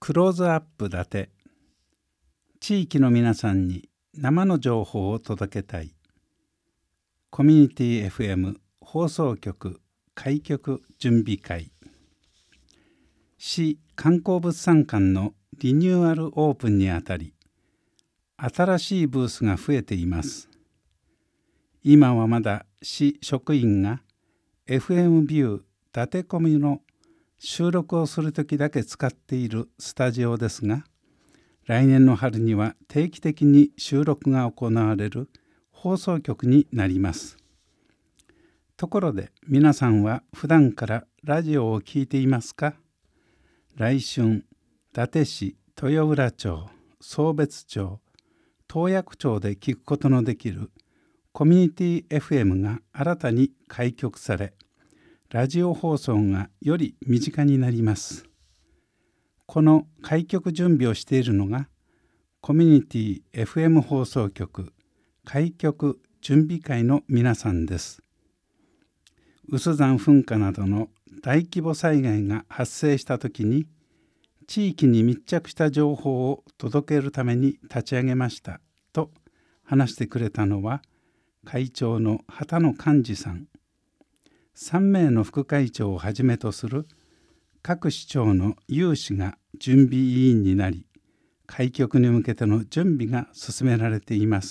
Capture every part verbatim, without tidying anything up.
クローズアップ伊達。地域の皆さんに生の情報を届けたい。コミュニティ エフエム 放送局開局準備会。市観光物産館のリニューアルオープンにあたり、新しいブースが増えています。今はまだ市職員が エフエム ビュー伊達コミの収録をするときだけ使っているスタジオですが、来年の春には定期的に収録が行われる放送局になります。ところで皆さんは普段からラジオを聞いていますか？来春、伊達市、豊浦町、壮別町、洞爺湖町で聞くことのできるコミュニティ エフエム が新たに開局され、ラジオ放送がより身近になります。この開局準備をしているのがコミュニティ エフエム 放送局開局準備会の皆さんです。有珠山噴火などの大規模災害が発生したときに地域に密着した情報を届けるために立ち上げましたと話してくれたのは会長の畑野寛治さん。さんめいの副会長をはじめとする各市町の有志が準備委員になり、開局に向けての準備が進められています。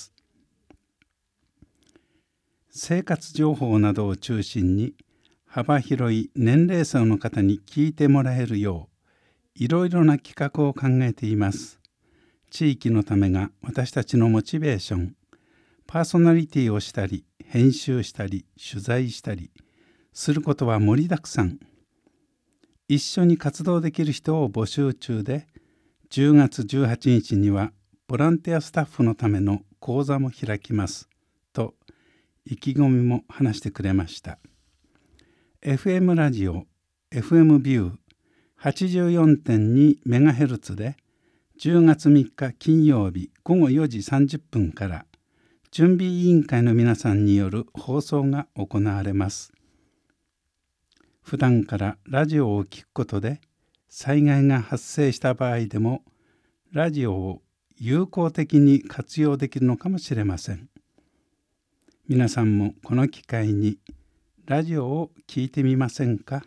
生活情報などを中心に幅広い年齢層の方に聞いてもらえるよう、いろいろな企画を考えています。地域のためが私たちのモチベーション、パーソナリティをしたり、編集したり、取材したり、することは盛りだくさん。一緒に活動できる人を募集中で、じゅうがつじゅうはちにちにはボランティアスタッフのための講座も開きますと意気込みも話してくれました。エフエム ラジオ エフエム ビュー はちじゅうよんてんにメガヘルツ でじゅうがつみっか金曜日ごごよじさんじゅっぷんから準備委員会の皆さんによる放送が行われます。普段からラジオを聞くことで災害が発生した場合でもラジオを有効的に活用できるのかもしれません。皆さんもこの機会にラジオを聞いてみませんか？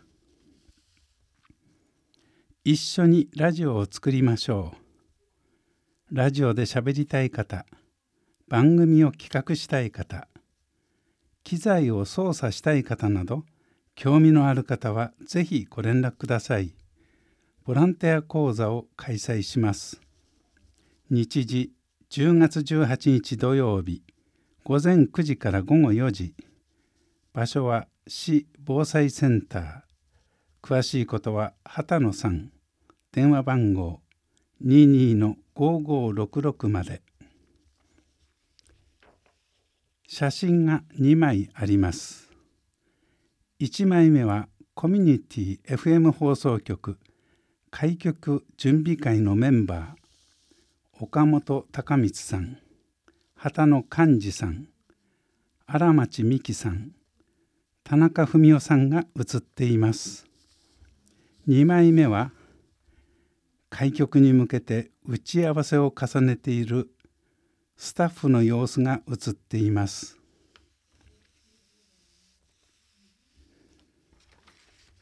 一緒にラジオを作りましょう。ラジオで喋りたい方、番組を企画したい方、機材を操作したい方など興味のある方はぜひご連絡ください。ボランティア講座を開催します。日時じゅうがつじゅうはちにち土曜日、ごぜんくじからごごよじ。場所は市防災センター。詳しいことは畑野さん。電話番号 にじゅうにのごごろくろく まで。写真がにまいあります。いちまいめはコミュニティ エフエム 放送局開局準備会のメンバー岡本隆光さん、畑野寛治さん、荒町美希さん、田中文夫さんが写っています。にまいめは開局に向けて打ち合わせを重ねているスタッフの様子が写っています。